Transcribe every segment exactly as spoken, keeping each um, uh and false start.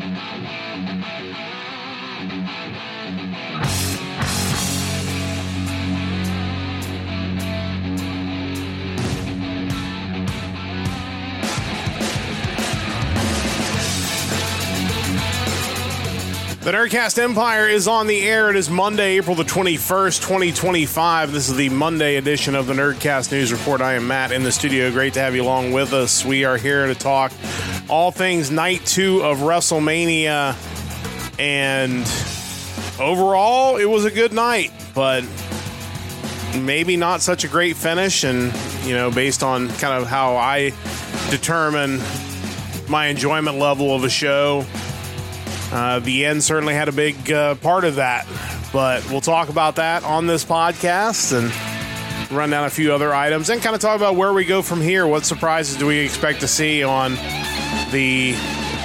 The Nerdcast Empire is on the air. It is Monday, April the twenty-first, twenty twenty-five. This is the Monday edition of the Nerdcast News Report. I am Matt in the studio. Great to have you along with us. We are here to talk all things night two of WrestleMania. And overall, it was a good night, but maybe not such a great finish. And, you know, based on kind of how I determine my enjoyment level of a show, Uh, the end certainly had a big uh, part of that, but we'll talk about that on this podcast and run down a few other items and kind of talk about where we go from here. What surprises do we expect to see on the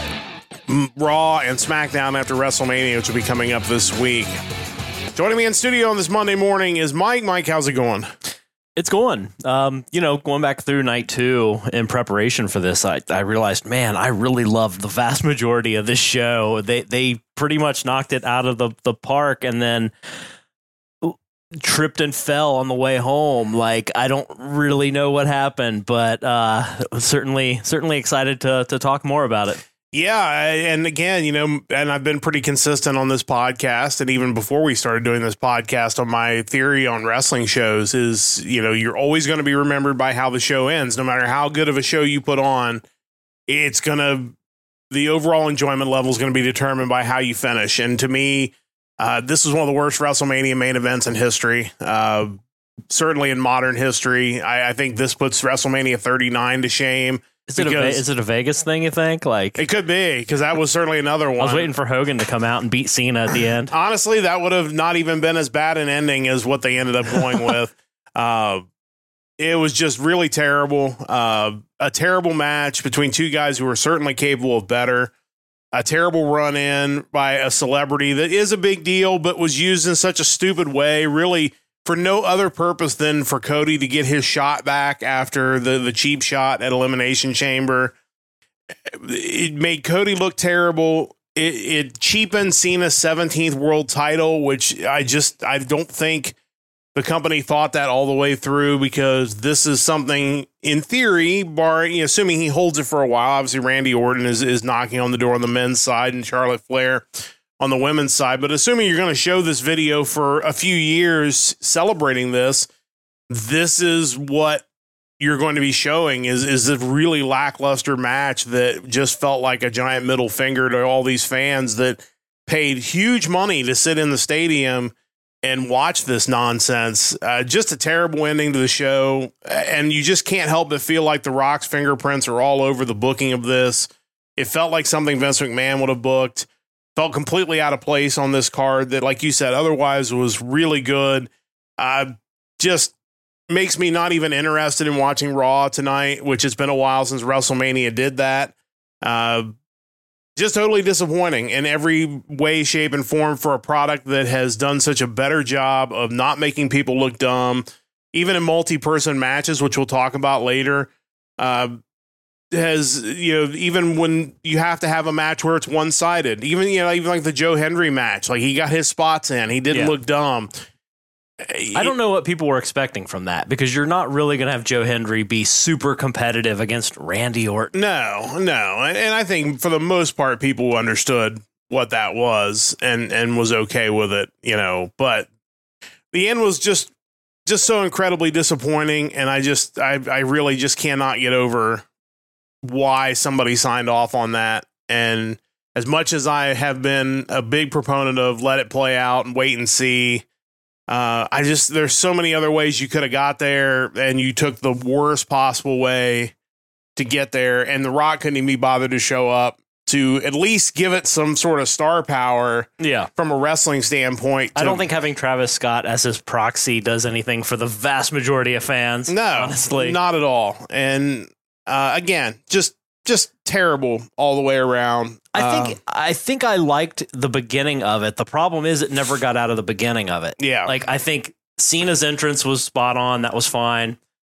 Raw and SmackDown after WrestleMania, which will be coming up this week. Joining me in studio on this Monday morning is Mike. Mike, how's it going? It's going. Um, you know, going back through night two in preparation for this, I, I realized, man, I really loved the vast majority of this show. They they pretty much knocked it out of the, the park and then tripped and fell on the way home. Like, I don't really know what happened, but uh, certainly certainly excited to to talk more about it. Yeah, and again, you know, and I've been pretty consistent on this podcast, and even before we started doing this podcast, on my theory on wrestling shows is, you know, you're always going to be remembered by how the show ends. No matter how good of a show you put on, it's going to, the overall enjoyment level is going to be determined by how you finish. And to me, uh, this is one of the worst WrestleMania main events in history, uh, certainly in modern history. I, I think this puts WrestleMania thirty-nine to shame. Is it, a, is it a Vegas thing, you think? Like, it could be, because that was certainly another one. I was waiting for Hogan to come out and beat Cena at the end. Honestly, that would have not even been as bad an ending as what they ended up going with. Uh, it was just really terrible. Uh, a terrible match between two guys who were certainly capable of better. A terrible run-in by a celebrity that is a big deal, but was used in such a stupid way, really for no other purpose than for Cody to get his shot back after the, the cheap shot at Elimination Chamber. It made Cody look terrible. It, it cheapened Cena's seventeenth world title, which I just, I don't think the company thought that all the way through, because this is something, in theory, barring, you know, assuming he holds it for a while. Obviously, Randy Orton is, is knocking on the door on the men's side and Charlotte Flair on the women's side. But assuming you're going to show this video for a few years celebrating this, this is what you're going to be showing is, is a really lackluster match that just felt like a giant middle finger to all these fans that paid huge money to sit in the stadium and watch this nonsense. Uh, just a terrible ending to the show. And you just can't help but feel like The Rock's fingerprints are all over the booking of this. It felt like something Vince McMahon would have booked. Felt completely out of place on this card that, like you said, otherwise was really good. Uh, just makes me not even interested in watching Raw tonight, which it's been a while since WrestleMania did that. Uh, just totally disappointing in every way, shape, and form for a product that has done such a better job of not making people look dumb, even in multi-person matches, which we'll talk about later. Uh, has, you know, even when you have to have a match where it's one-sided, even, you know, even like the Joe Hendry match, like he got his spots in, he didn't yeah. look dumb. I don't know what people were expecting from that, because you're not really going to have Joe Hendry be super competitive against Randy Orton. No, no. And, and I think for the most part, people understood what that was and, and was okay with it, you know, but the end was just, just so incredibly disappointing. And I just, I, I really just cannot get over why somebody signed off on that. And as much as I have been a big proponent of let it play out and wait and see, uh, I just, there's so many other ways you could have got there, and you took the worst possible way to get there. And The Rock couldn't even be bothered to show up to at least give it some sort of star power. Yeah. From a wrestling standpoint. I don't think having Travis Scott as his proxy does anything for the vast majority of fans. No, honestly, not at all. And, Uh, again, just just terrible all the way around. I think uh, I think I liked the beginning of it. The problem is it never got out of the beginning of it. Yeah. Like, I think Cena's entrance was spot on. That was fine.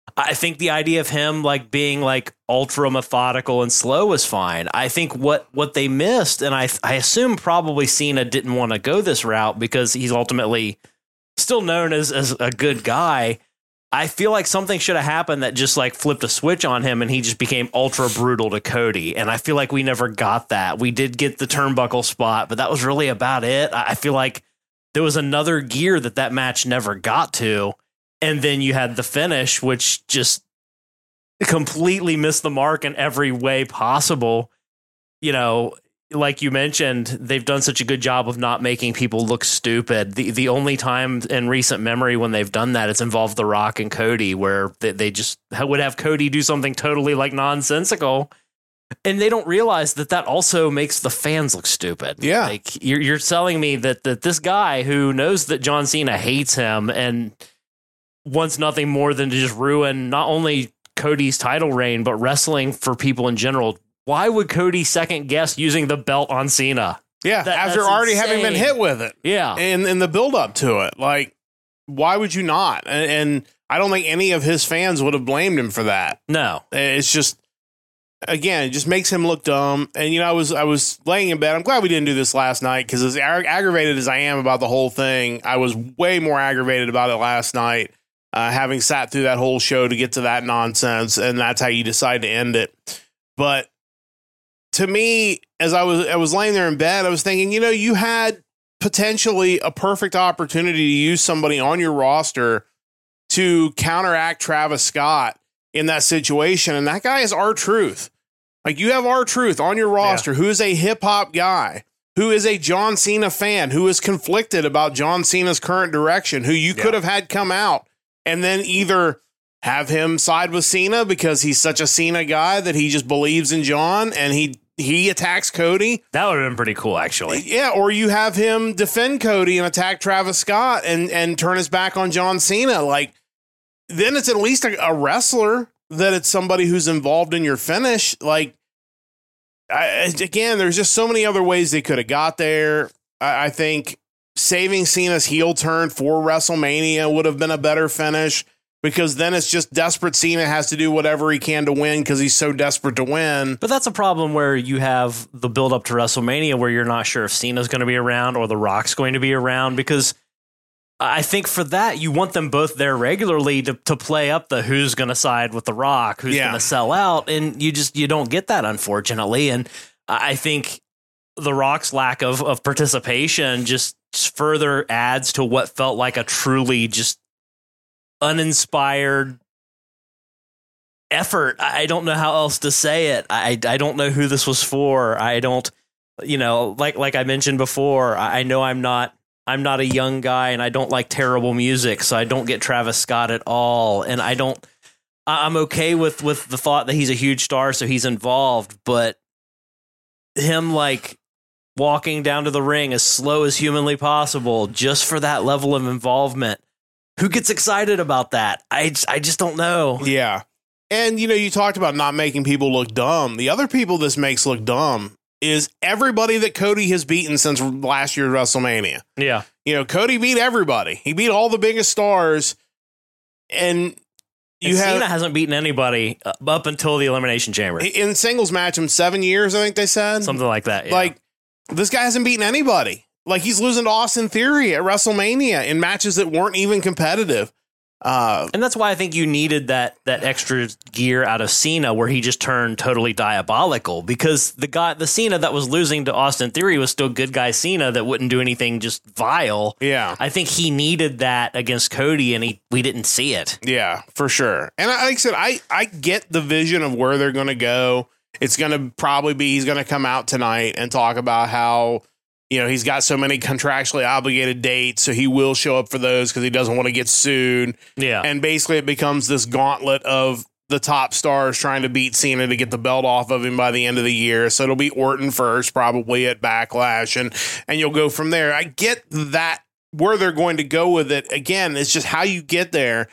I think the idea of him like being like ultra methodical and slow was fine. I think what what they missed, and I I assume probably Cena didn't want to go this route because he's ultimately still known as as a good guy. I feel like something should have happened that just like flipped a switch on him and he just became ultra brutal to Cody. And I feel like we never got that. We did get the turnbuckle spot, but that was really about it. I feel like there was another gear that that match never got to. And then you had the finish, which just completely missed the mark in every way possible. You know, like you mentioned, they've done such a good job of not making people look stupid. The the only time in recent memory when they've done that, it's involved The Rock and Cody, where they, they just would have Cody do something totally like nonsensical. And they don't realize that that also makes the fans look stupid. Yeah. Like you're, you're telling me that, that this guy who knows that John Cena hates him and wants nothing more than to just ruin not only Cody's title reign, but wrestling for people in general. Why would Cody second guess using the belt on Cena? Yeah, That- after that's already insane. having been hit with it. Yeah. And in the build up to it. Like, why would you not? And, and I don't think any of his fans would have blamed him for that. No. It's just, again, it just makes him look dumb. And, you know, I was I was laying in bed. I'm glad we didn't do this last night because as ag- aggravated as I am about the whole thing, I was way more aggravated about it last night. Uh, having sat through that whole show to get to that nonsense, and that's how you decide to end it. But to me, as I was I was laying there in bed, I was thinking, you know, you had potentially a perfect opportunity to use somebody on your roster to counteract Travis Scott in that situation, and that guy is R-Truth. Like, you have R-Truth on your roster, yeah. who is a hip hop guy, who is a John Cena fan, who is conflicted about John Cena's current direction, who you yeah. could have had come out and then either have him side with Cena because he's such a Cena guy that he just believes in John and he he attacks Cody. That would have been pretty cool, actually. Yeah, or you have him defend Cody and attack Travis Scott and, and turn his back on John Cena. Like, then it's at least a, a wrestler that it's somebody who's involved in your finish. Like, I, again, there's just so many other ways they could have got there. I, I think saving Cena's heel turn for WrestleMania would have been a better finish because then it's just desperate Cena has to do whatever he can to win because he's so desperate to win. But that's a problem where you have the build up to WrestleMania where you're not sure if Cena's going to be around or The Rock's going to be around, because I think for that, you want them both there regularly to, to play up the who's going to side with The Rock, who's yeah. going to sell out. And you just, you don't get that, unfortunately. And I think The Rock's lack of, of participation just further adds to what felt like a truly just uninspired effort. I don't know how else to say it. I I don't know who this was for. I don't, you know, like like I mentioned before, I know I'm not I'm not a young guy and I don't like terrible music, so I don't get Travis Scott at all. And I don't I'm okay with with the thought that he's a huge star, so he's involved, but him like walking down to the ring as slow as humanly possible just for that level of involvement. Who gets excited about that? I just, I just don't know. Yeah. And, you know, you talked about not making people look dumb. The other people this makes look dumb is everybody that Cody has beaten since last year's WrestleMania. Yeah. You know, Cody beat everybody. He beat all the biggest stars. And you and have Cena hasn't beaten anybody up until the Elimination Chamber. In singles match in seven years, I think they said. Something like that. Yeah. Like, this guy hasn't beaten anybody. Like, he's losing to Austin Theory at WrestleMania in matches that weren't even competitive. Uh, and that's why I think you needed that that extra gear out of Cena where he just turned totally diabolical, because the guy, the Cena that was losing to Austin Theory was still good guy Cena that wouldn't do anything just vile. Yeah. I think he needed that against Cody, and he we didn't see it. Yeah, for sure. And like I said, I, I get the vision of where they're going to go. It's going to probably be, he's going to come out tonight and talk about how, you know, he's got so many contractually obligated dates, so he will show up for those because he doesn't want to get sued. Yeah. And basically it becomes this gauntlet of the top stars trying to beat Cena to get the belt off of him by the end of the year. So it'll be Orton first, probably at Backlash, and and you'll go from there. I get that where they're going to go with it. Again, it's just how you get there.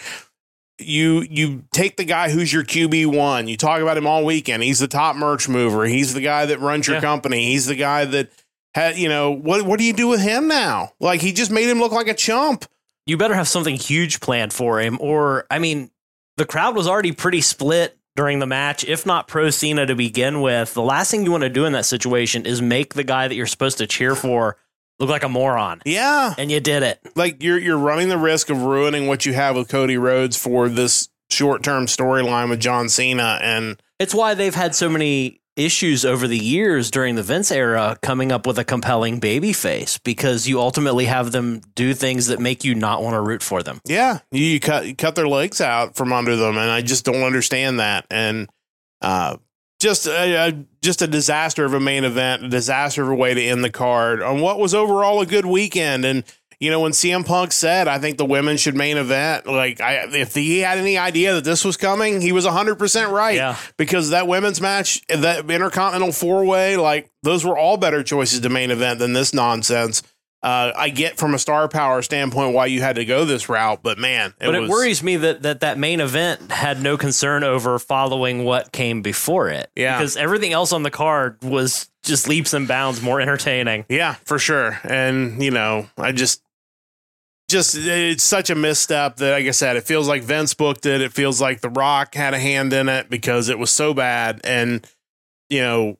You you take the guy who's your Q B one. You talk about him all weekend. He's the top merch mover. He's the guy that runs your yeah. company. He's the guy that had, you know, what what do you do with him now? Like, he just made him look like a chump. You better have something huge planned for him. Or, I mean, the crowd was already pretty split during the match, if not pro Cena to begin with. The last thing you want to do in that situation is make the guy that you're supposed to cheer for look like a moron. Yeah. And you did it. Like, you're you're running the risk of ruining what you have with Cody Rhodes for this short-term storyline with John Cena. And it's why they've had so many issues over the years during the Vince era coming up with a compelling babyface, because you ultimately have them do things that make you not want to root for them. Yeah, you, you cut you cut their legs out from under them, and I just don't understand that. And uh, just a, a just a disaster of a main event, a disaster of a way to end the card on what was overall a good weekend. And you know, when C M Punk said, I think the women should main event, like, I, if he had any idea that this was coming, he was one hundred percent right. Yeah. Because that women's match, that Intercontinental four-way, like, those were all better choices to main event than this nonsense. Uh, I get from a star power standpoint why you had to go this route, but man, it but it was, worries me that, that that main event had no concern over following what came before it. Yeah. Because everything else on the card was just leaps and bounds more entertaining. Yeah, for sure. And, you know, I just, just, it's such a misstep that, like I said, it feels like Vince booked it. It feels like The Rock had a hand in it because it was so bad. And, you know,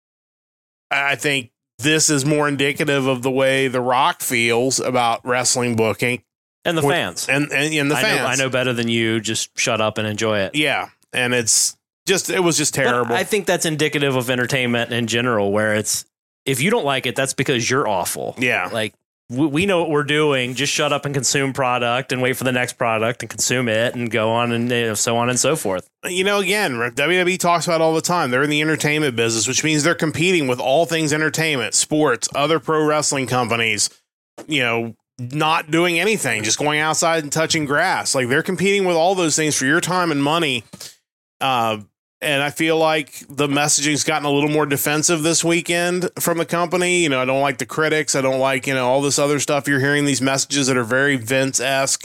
I think this is more indicative of the way The Rock feels about wrestling booking. And the fans. And, and, and the I fans. know, I know better than you. Just shut up and enjoy it. Yeah. And it's just, it was just terrible. But I think that's indicative of entertainment in general, where it's, if you don't like it, that's because you're awful. Yeah. Like, we, we know what we're doing. Just shut up and consume product and wait for the next product and consume it and go on and, you know, so on and so forth. You know, again, W W E talks about it all the time. They're in the entertainment business, which means they're competing with all things entertainment, sports, other pro wrestling companies, you know, not doing anything, just going outside and touching grass. Like, they're competing with all those things for your time and money. Uh, and I feel like the messaging's gotten a little more defensive this weekend from the company. You know, I don't like the critics. I don't like, you know, all this other stuff. You're hearing these messages that are very Vince-esque.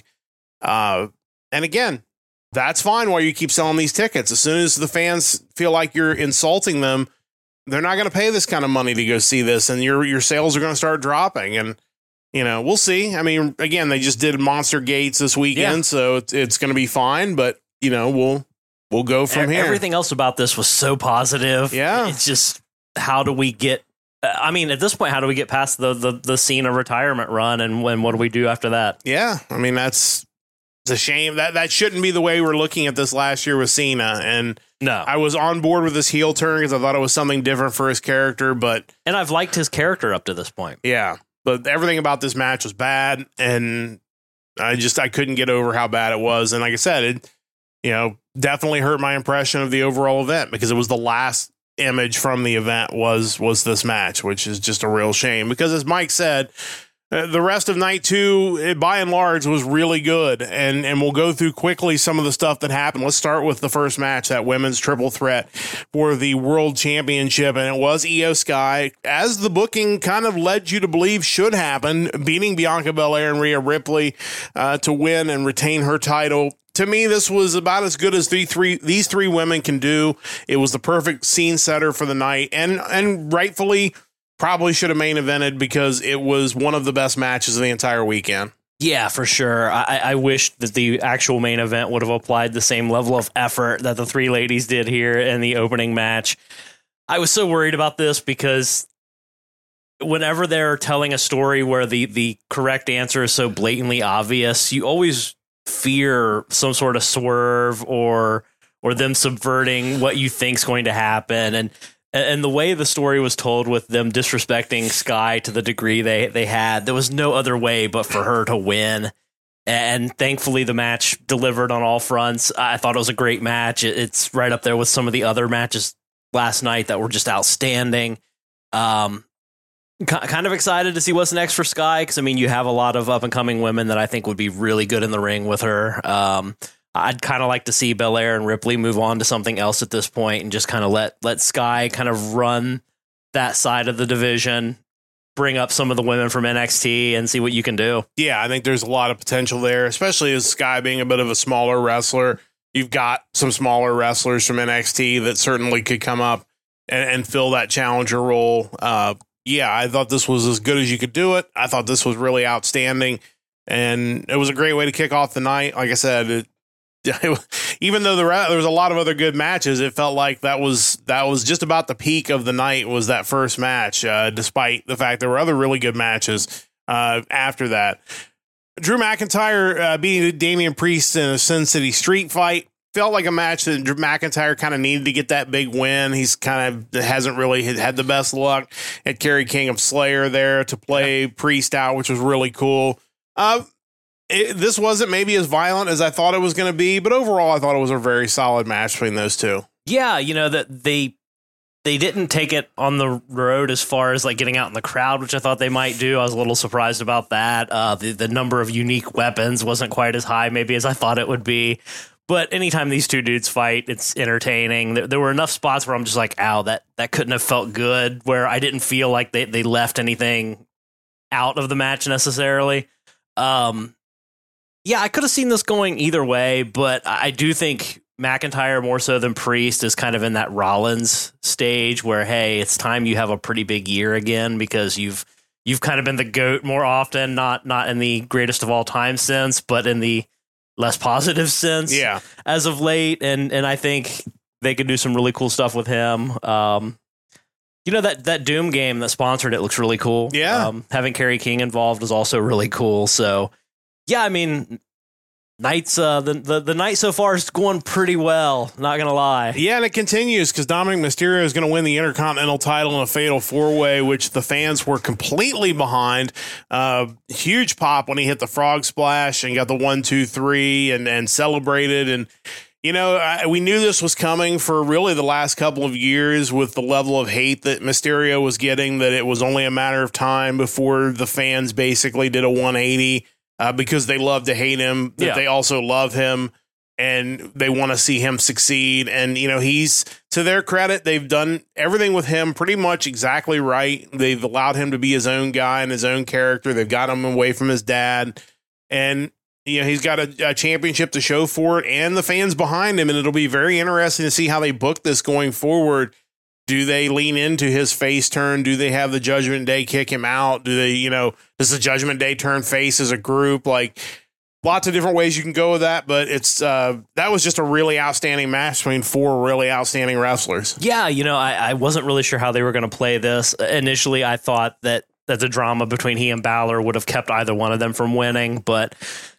Uh, and again, that's fine while you keep selling these tickets. As soon as the fans feel like you're insulting them, they're not going to pay this kind of money to go see this, and your your sales are going to start dropping. And, you know, we'll see. I mean, again, they just did Monster Gates this weekend, yeah. so it's, it's going to be fine. But, you know, we'll we'll go from e- here. Everything else about this was so positive. Yeah. It's just, how do we get, I mean, at this point, how do we get past the the, the Cena retirement run, and when what do we do after that? Yeah, I mean, that's it's a shame. That that shouldn't be the way we're looking at this last year with Cena. And no, I was on board with this heel turn because I thought it was something different for his character. But and I've liked his character up to this point. Yeah, but everything about this match was bad, and I just I couldn't get over how bad it was. And like I said, it you know definitely hurt my impression of the overall event, because it was the last image from the event was was this match, which is just a real shame. Because as Mike said, Uh, the rest of night two, it, by and large, was really good. And and we'll go through quickly some of the stuff that happened. Let's start with the first match, that women's triple threat for the world championship. And it was Io Sky, as the booking kind of led you to believe should happen, beating Bianca Belair and Rhea Ripley uh, to win and retain her title. To me, this was about as good as the three these three women can do. It was the perfect scene setter for the night, and and rightfully probably should have main evented, because it was one of the best matches of the entire weekend. Yeah, for sure. I, I wish that the actual main event would have applied the same level of effort that the three ladies did here in the opening match. I was so worried about this, because whenever they're telling a story where the, the correct answer is so blatantly obvious, you always fear some sort of swerve or or them subverting what you think's going to happen. And And the way the story was told, with them disrespecting Sky to the degree they, they had, there was no other way but for her to win. And thankfully, the match delivered on all fronts. I thought it was a great match. It's right up there with some of the other matches last night that were just outstanding. Um, kind of excited to see what's next for Sky, because, I mean, you have a lot of up-and-coming women that I think would be really good in the ring with her. Um I'd kind of like to see Belair and Ripley move on to something else at this point, and just kind of let let Sky kind of run that side of the division, bring up some of the women from N X T, and see what you can do. Yeah, I think there's a lot of potential there, especially as Sky being a bit of a smaller wrestler. You've got some smaller wrestlers from N X T that certainly could come up and, and fill that challenger role. Uh, yeah, I thought this was as good as you could do it. I thought this was really outstanding, and it was a great way to kick off the night. Like I said, it, even though the, there was a lot of other good matches, it felt like that was that was just about the peak of the night was that first match, uh, despite the fact there were other really good matches uh, after that. Drew McIntyre uh, beating Damian Priest in a Sin City Street fight. Felt like a match that Drew McIntyre kind of needed to get that big win. He's kind of hasn't really had the best luck. Had Kerry King of Slayer there to play yeah. Priest out, which was really cool. Uh, it, this wasn't maybe as violent as I thought it was going to be, but overall, I thought it was a very solid match between those two. Yeah, you know that they they didn't take it on the road as far as like getting out in the crowd, which I thought they might do. I was a little surprised about that. Uh, the the number of unique weapons wasn't quite as high, maybe as I thought it would be. But anytime these two dudes fight, it's entertaining. There, there were enough spots where I'm just like, ow, that, that couldn't have felt good, where I didn't feel like they, they left anything out of the match necessarily. Um, yeah, I could have seen this going either way, but I do think McIntyre, more so than Priest, is kind of in that Rollins stage where, hey, it's time you have a pretty big year again because you've you've kind of been the GOAT more often, not not in the greatest of all time sense, but in the less positive sense yeah. as of late. And, and I think they could do some really cool stuff with him. Um, you know, that, that Doom game that sponsored it looks really cool. Yeah. Um, having Kerry King involved is also really cool. So yeah, I mean, nights, uh, the, the, the night so far is going pretty well. Not going to lie. Yeah. And it continues because Dominic Mysterio is going to win the Intercontinental title in a fatal four way, which the fans were completely behind. Uh, huge pop when he hit the frog splash and got the one, two, three and, and celebrated. And, you know, I, we knew this was coming for really the last couple of years with the level of hate that Mysterio was getting, that it was only a matter of time before the fans basically did a one eighty. Uh, because they love to hate him, that yeah. they also love him and they want to see him succeed. And, you know, he's, to their credit, they've done everything with him pretty much exactly right. They've allowed him to be his own guy and his own character. They've got him away from his dad. And, you know, he's got a, a championship to show for it and the fans behind him. And it'll be very interesting to see how they book this going forward. Do they lean into his face turn? Do they have the Judgment Day kick him out? Do they, you know, does the Judgment Day turn face as a group? Like, lots of different ways you can go with that, but it's uh, that was just a really outstanding match between four really outstanding wrestlers. Yeah, you know, I, I wasn't really sure how they were going to play this. Initially, I thought that, that the drama between he and Balor would have kept either one of them from winning, but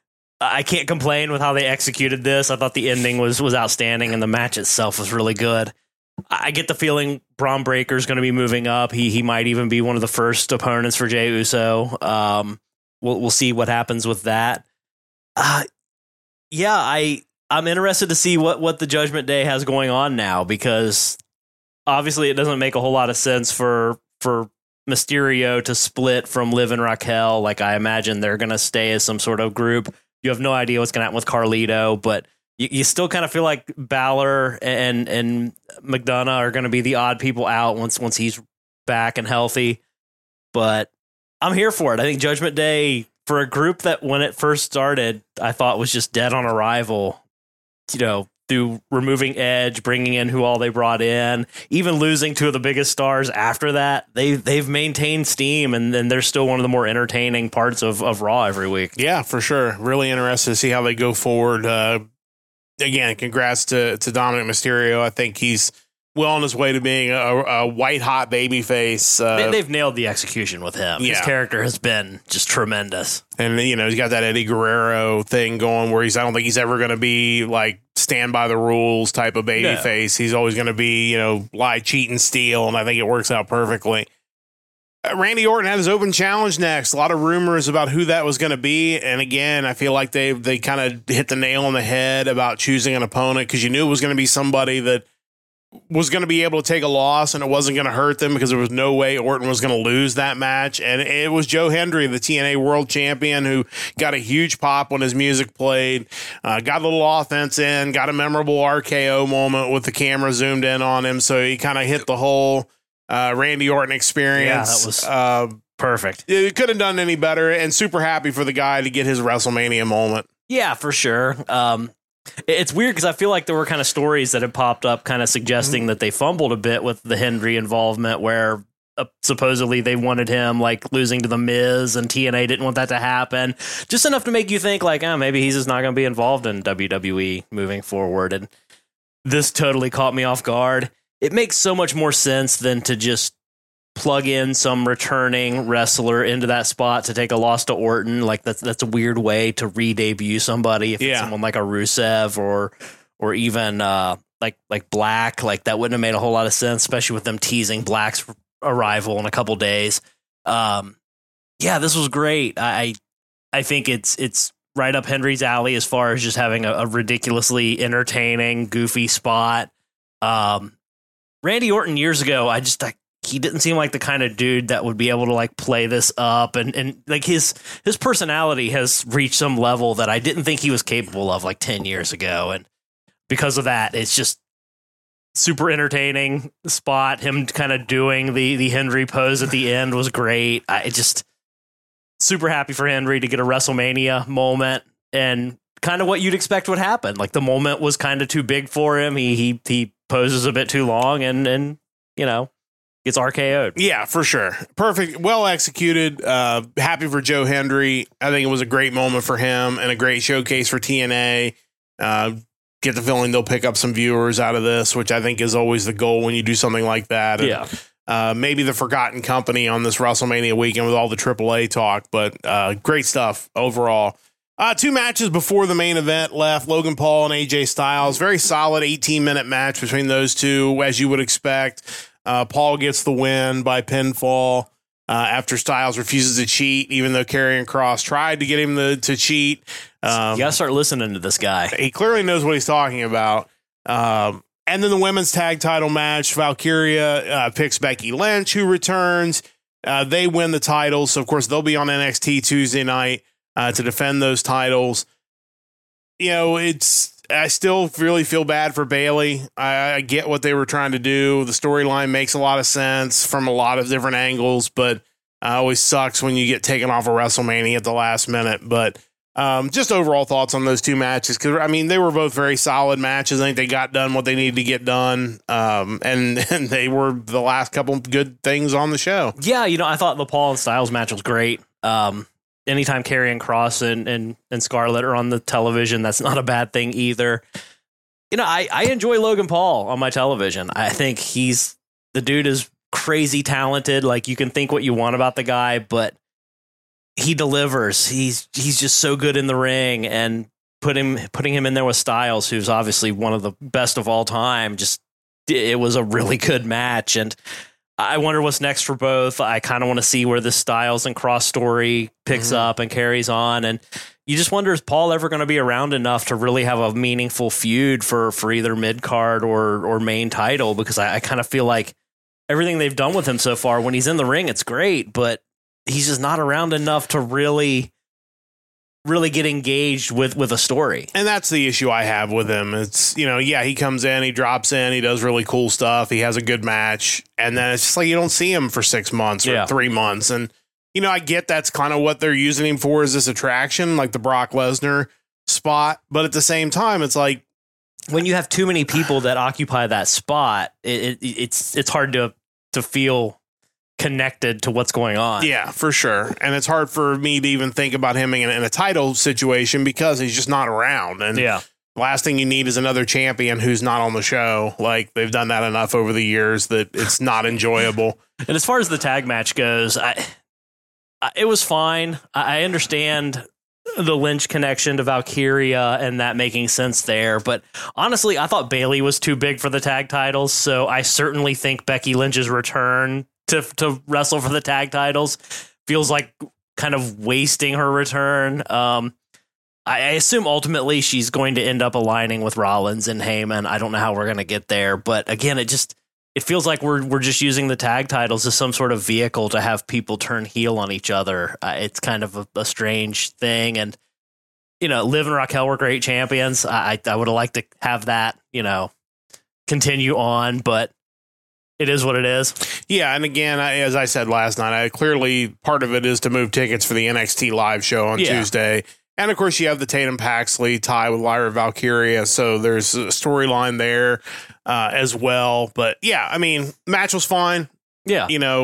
I can't complain with how they executed this. I thought the ending was was outstanding, and the match itself was really good. I get the feeling Braun Breaker's going to be moving up. He he might even be one of the first opponents for Jey Uso. Um, we'll we'll see what happens with that. Uh, yeah, I I'm interested to see what what the Judgment Day has going on now, because obviously it doesn't make a whole lot of sense for for Mysterio to split from Liv and Raquel. Like, I imagine they're going to stay as some sort of group. You have no idea what's going to happen with Carlito, but You, you still kind of feel like Balor and and McDonough are going to be the odd people out once once he's back and healthy. But I'm here for it. I think Judgment Day, for a group that when it first started, I thought was just dead on arrival, you know, through removing Edge, bringing in who all they brought in, even losing two of the biggest stars after that, they, they've maintained steam, and then they're still one of the more entertaining parts of, of Raw every week. Yeah, for sure. Really interested to see how they go forward. Uh, Again, congrats to, to Dominic Mysterio. I think he's well on his way to being a, a white hot baby face. Uh, they, they've nailed the execution with him. Yeah. His character has been just tremendous. And, you know, he's got that Eddie Guerrero thing going where he's, I don't think he's ever going to be like stand by the rules type of baby No. face. He's always going to be, you know, lie, cheat, and steal. And I think it works out perfectly. Randy Orton had his open challenge next. A lot of rumors about who that was going to be. And again, I feel like they they kind of hit the nail on the head about choosing an opponent, because you knew it was going to be somebody that was going to be able to take a loss and it wasn't going to hurt them, because there was no way Orton was going to lose that match. And it was Joe Hendry, the T N A World Champion, who got a huge pop when his music played, uh, got a little offense in, got a memorable R K O moment with the camera zoomed in on him. So he kind of hit the whole Uh, Randy Orton experience. Yeah, that was uh, perfect. It couldn't have done any better, and super happy for the guy to get his WrestleMania moment. Yeah, for sure. Um, it's weird because I feel like there were kind of stories that had popped up kind of suggesting mm-hmm. that they fumbled a bit with the Hendry involvement, where uh, supposedly they wanted him like losing to the Miz, and T N A didn't want that to happen. Just enough to make you think like, oh, maybe he's just not going to be involved in W W E moving forward. And this totally caught me off guard. It makes so much more sense than to just plug in some returning wrestler into that spot to take a loss to Orton. Like that's that's a weird way to re-debut somebody. If yeah. it's someone like a Rusev or or even uh, like like Black, like that wouldn't have made a whole lot of sense, especially with them teasing Black's arrival in a couple days. Um, yeah, this was great. I I think it's it's right up Henry's alley as far as just having a, a ridiculously entertaining, goofy spot. Um, Randy Orton years ago, I just I, he didn't seem like the kind of dude that would be able to like play this up, and and like his his personality has reached some level that I didn't think he was capable of like ten years ago, and because of that, it's just super entertaining spot. Him kind of doing the the Henry pose at the end was great. I just super happy for Henry to get a WrestleMania moment, and kind of what you'd expect would happen. Like the moment was kind of too big for him. He he he poses a bit too long, and and you know. Gets R K O'd. Yeah, for sure. Perfect. Well executed. Uh, happy for Joe Hendry. I think it was a great moment for him and a great showcase for T N A. Uh, get the feeling they'll pick up some viewers out of this, which I think is always the goal when you do something like that. And, yeah. Uh, maybe the forgotten company on this WrestleMania weekend with all the triple A talk, but uh, great stuff overall. Uh, two matches before the main event left, Logan Paul and A J Styles. Very solid eighteen minute match between those two, as you would expect. Uh, Paul gets the win by pinfall uh, after Styles refuses to cheat, even though Karrion Kross tried to get him to, to cheat. Um, you got to start listening to this guy. He clearly knows what he's talking about. Um, and then the women's tag title match, Valkyria uh, picks Becky Lynch, who returns. Uh, they win the titles. So, of course, they'll be on N X T Tuesday night uh, to defend those titles. You know, it's... I still really feel bad for Bayley. I, I get what they were trying to do. The storyline makes a lot of sense from a lot of different angles, but uh, always sucks when you get taken off of WrestleMania at the last minute. But um, just overall thoughts on those two matches, because I mean they were both very solid matches. I think they got done what they needed to get done, um, and and they were the last couple of good things on the show. Yeah, you know, I thought the Paul and Styles match was great. Um, Anytime Karrion Kross and, and and Scarlett are on the television, that's not a bad thing either. You know, I, I enjoy Logan Paul on my television. I think he's the dude is crazy talented. Like you can think what you want about the guy, but he delivers. He's he's just so good in the ring, and put him putting him in there with Styles, who's obviously one of the best of all time. Just it was a really good match, and I wonder what's next for both. I kind of want to see where the Styles and Cross story picks mm-hmm. up and carries on. And you just wonder, is Paul ever going to be around enough to really have a meaningful feud for, for either mid card or, or main title? Because I, I kind of feel like everything they've done with him so far, when he's in the ring, it's great, but he's just not around enough to really, really get engaged with, with a story. And that's the issue I have with him. It's, you know, yeah, he comes in, he drops in, he does really cool stuff. He has a good match. And then it's just like, you don't see him for six months or yeah. three months. And, you know, I get that's kind of what they're using him for, is this attraction, like the Brock Lesnar spot. But at the same time, it's like, when you have too many people that occupy that spot, it, it, it's, it's hard to, to feel connected to what's going on. Yeah, for sure. And it's hard for me to even think about him in, in a title situation because he's just not around. And yeah. last thing you need is another champion who's not on the show. Like they've done that enough over the years that it's not enjoyable. And as far as the tag match goes, I, I it was fine. I understand the Lynch connection to Valkyria and that making sense there. But honestly, I thought Bayley was too big for the tag titles. So I certainly think Becky Lynch's return to to wrestle for the tag titles feels like kind of wasting her return. Um, I, I assume ultimately she's going to end up aligning with Rollins and Heyman. I don't know how we're going to get there, but again, it just it feels like we're we're just using the tag titles as some sort of vehicle to have people turn heel on each other. Uh, it's kind of a, a strange thing, and you know, Liv and Raquel were great champions. I I would have liked to have that, you know, continue on, but it is what it is. Yeah, and again, I, as I said last night, I clearly part of it is to move tickets for the N X T live show on yeah. Tuesday. And of course, you have the Tatum Paxley tie with Lyra Valkyria, so there's a storyline there uh, as well. But yeah, I mean, match was fine. Yeah, you know,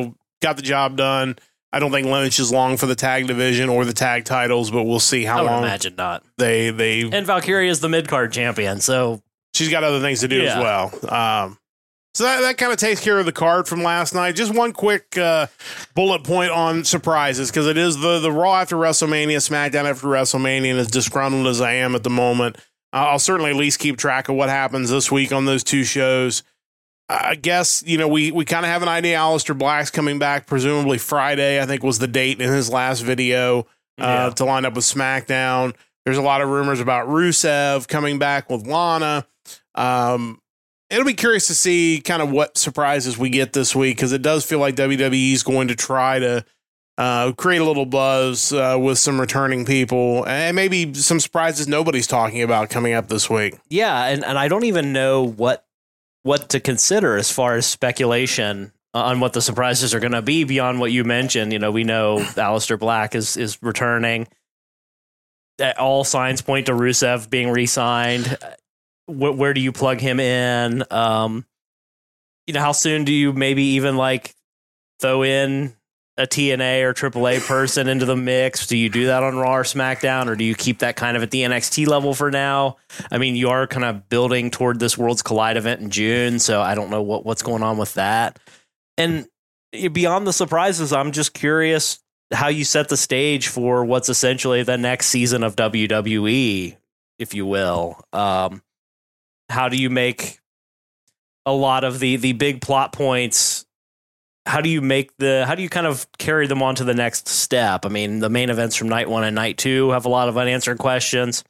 got the job done. I don't think Lynch is long for the tag division or the tag titles, but we'll see how I would long. imagine not. They they and Valkyria is the mid card champion, so she's got other things to do yeah. as well. Um, so that, that kind of takes care of the card from last night. Just one quick uh, bullet point on surprises, because it is the the Raw after WrestleMania, SmackDown after WrestleMania, and as disgruntled as I am at the moment, uh, I'll certainly at least keep track of what happens this week on those two shows. I guess, you know, we, we kind of have an idea. Aleister Black's coming back, presumably Friday, I think was the date in his last video uh, yeah. to line up with SmackDown. There's a lot of rumors about Rusev coming back with Lana. Um, it'll be curious to see kind of what surprises we get this week, because it does feel like W W E is going to try to uh, create a little buzz uh, with some returning people, and maybe some surprises nobody's talking about coming up this week. Yeah, and, and I don't even know what what to consider as far as speculation on what the surprises are going to be beyond what you mentioned. You know, we know Aleister Black is is returning. All signs point to Rusev being re-signed. Where, where do you plug him in? Um, you know, how soon do you maybe even like throw in a T N A or triple A person into the mix? Do you do that on Raw or SmackDown, or do you keep that kind of at the N X T level for now? I mean, you are kind of building toward this Worlds Collide event in June, so I don't know what, what's going on with that. And beyond the surprises, I'm just curious how you set the stage for what's essentially the next season of W W E, if you will. Um, how do you make a lot of the the big plot points? How do you make the, how do you kind of carry them on to the next step? I mean, the main events from night one and night two have a lot of unanswered questions.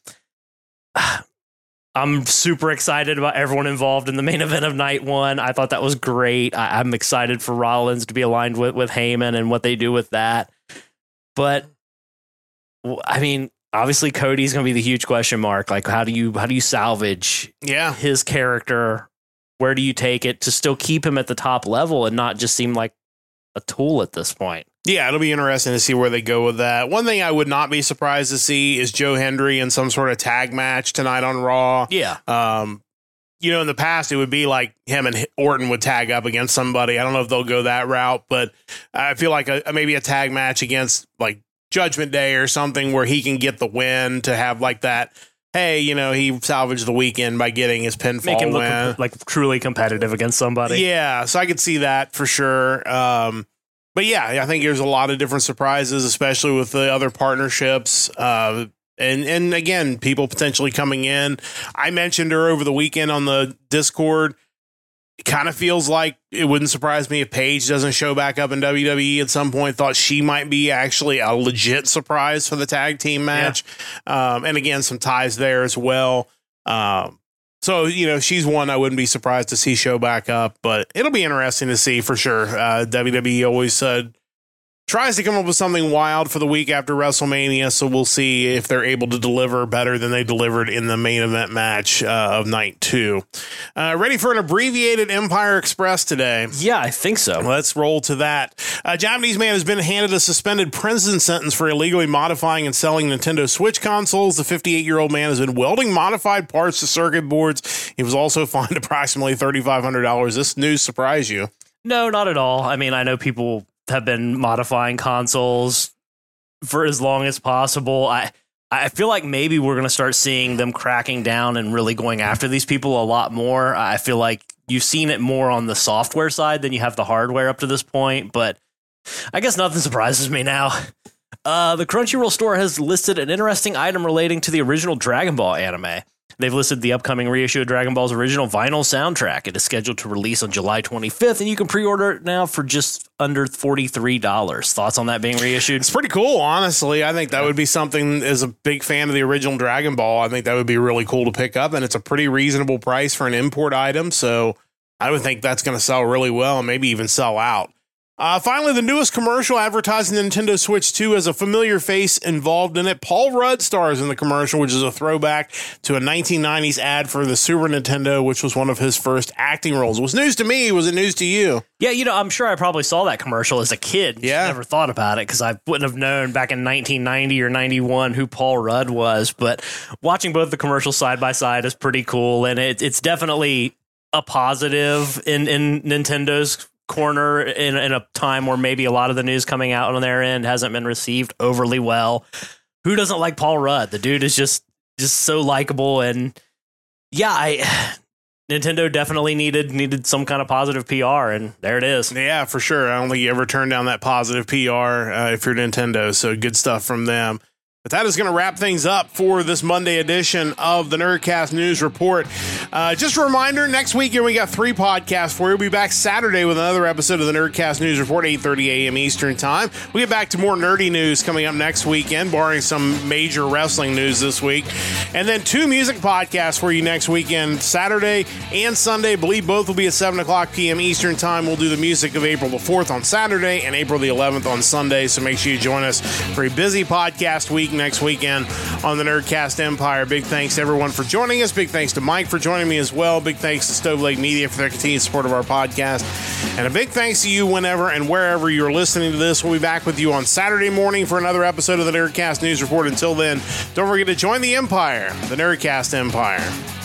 I'm super excited about everyone involved in the main event of night one. I thought that was great. I, I'm excited for Rollins to be aligned with, with Heyman and what they do with that. But I mean, obviously Cody's going to be the huge question mark. Like, how do you, how do you salvage yeah. his character? Where do you take it to still keep him at the top level and not just seem like a tool at this point? Yeah, it'll be interesting to see where they go with that. One thing I would not be surprised to see is Joe Hendry in some sort of tag match tonight on Raw. Yeah. Um, you know, in the past, it would be like him and Orton would tag up against somebody. I don't know if they'll go that route, but I feel like a, maybe a tag match against like Judgment Day or something where he can get the win to have like that. Hey, you know, he salvaged the weekend by getting his pinfall Make him look win. comp- like truly competitive against somebody. Yeah, so I could see that for sure. Um, but yeah, I think there's a lot of different surprises, especially with the other partnerships. Uh, and, and again, people potentially coming in. I mentioned her over the weekend on the Discord. It kind of feels like it wouldn't surprise me if Paige doesn't show back up in W W E at some point. Thought she might be actually a legit surprise for the tag team match. Yeah. Um, and again, some ties there as well. Um, so, you know, she's one I wouldn't be surprised to see show back up, but it'll be interesting to see for sure. Uh, W W E always said, tries to come up with something wild for the week after WrestleMania, so we'll see if they're able to deliver better than they delivered in the main event match uh, of night two. Uh, ready for an abbreviated Empire Express today? Yeah, I think so. Let's roll to that. A Japanese man has been handed a suspended prison sentence for illegally modifying and selling Nintendo Switch consoles. The fifty-eight-year-old man has been welding modified parts to circuit boards. He was also fined approximately thirty-five hundred dollars. This news surprise you? No, not at all. I mean, I know people have been modifying consoles for as long as possible. I I feel like maybe we're going to start seeing them cracking down and really going after these people a lot more. I feel like you've seen it more on the software side than you have the hardware up to this point, but I guess nothing surprises me now. Uh, the Crunchyroll store has listed an interesting item relating to the original Dragon Ball anime. They've listed the upcoming reissue of Dragon Ball's original vinyl soundtrack. It is scheduled to release on July twenty-fifth, and you can pre-order it now for just under forty-three dollars. Thoughts on that being reissued? It's pretty cool, honestly. I think that would be something, as a big fan of the original Dragon Ball, I think that would be really cool to pick up, and it's a pretty reasonable price for an import item, so I would think that's going to sell really well and maybe even sell out. Uh, finally, the newest commercial advertising the Nintendo Switch two has a familiar face involved in it. Paul Rudd stars in the commercial, which is a throwback to a nineteen nineties ad for the Super Nintendo, which was one of his first acting roles. It was news to me. Was it news to you? Yeah, you know, I'm sure I probably saw that commercial as a kid. Yeah. Never thought about it because I wouldn't have known back in nineteen ninety or ninety-one who Paul Rudd was. But watching both the commercials side by side is pretty cool. And it, it's definitely a positive in, in Nintendo's corner in, in a time where maybe a lot of the news coming out on their end hasn't been received overly well. Who doesn't like Paul Rudd? The dude is just just so likable, and yeah, I Nintendo definitely needed needed some kind of positive P R, and there it is. Yeah, for sure. I don't think you ever turn down that positive P R uh, if you're Nintendo, so good stuff from them. But that is going to wrap things up for this Monday edition of the Nerdcast News Report. Uh, just a reminder, next weekend we got three podcasts for you. We'll be back Saturday with another episode of the Nerdcast News Report, eight thirty a.m. Eastern Time. We'll get back to more nerdy news coming up next weekend, barring some major wrestling news this week. And then two music podcasts for you next weekend, Saturday and Sunday. I believe both will be at seven o'clock p.m. Eastern Time. We'll do the music of April the fourth on Saturday and April the eleventh on Sunday, so make sure you join us for a busy podcast week next weekend on the Nerdcast Empire. Big thanks to everyone for joining us. Big thanks to Mike for joining me as well. Big thanks to Stove Lake Media for their continued support of our podcast. And a big thanks to you whenever and wherever you're listening to this. We'll be back with you on Saturday morning for another episode of the Nerdcast News Report. Until then, don't forget to join the Empire, the Nerdcast Empire.